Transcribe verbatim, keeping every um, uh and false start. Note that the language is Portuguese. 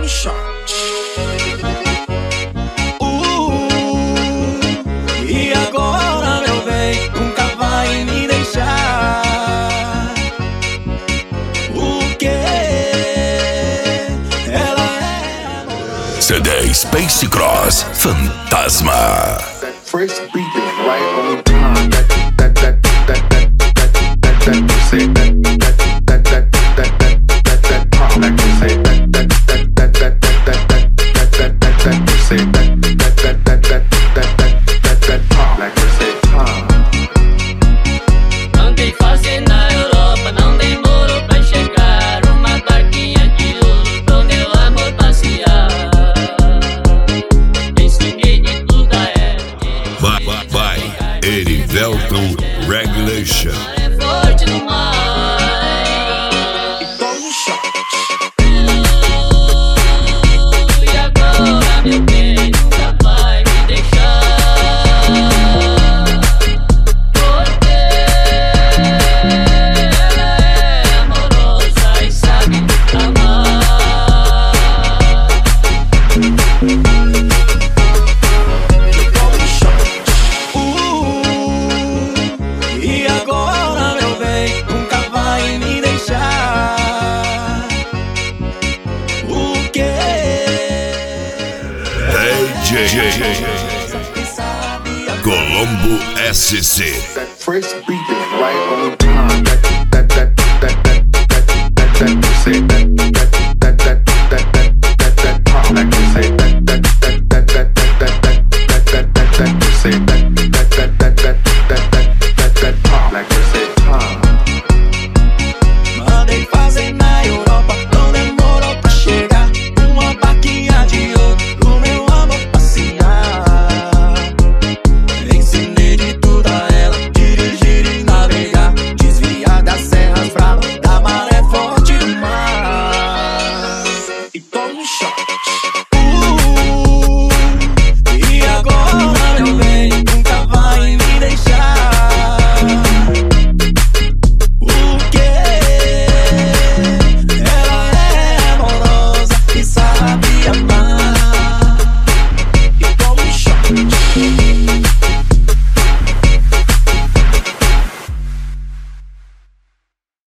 um shot. Uh, e agora, meu bem, nunca vai me deixar. O que? Ela é amorosa. C D Space Cross Fantasma. That first beat is right on time. That that that that that that that that you say that that that that that that that that pop like you say that that that that that that that that that that that you say that that that that that that that that that pop like you say pop. Andei fazendo na Europa, não demorou pra chegar. Uma barquinha de ouro pro meu amor passear. Ensinei de tudo a ela. Vai, vai, vai, Erivelton Regulation. É forte no mar. Toma um shot. E agora, meu bem, nunca vai me deixar. Porque ela é amorosa e sabe amar. Toma um shot. Uh, e agora, meu bem, nunca vai me deixar. O que? D J Colombo S C. That first beat is right on time. That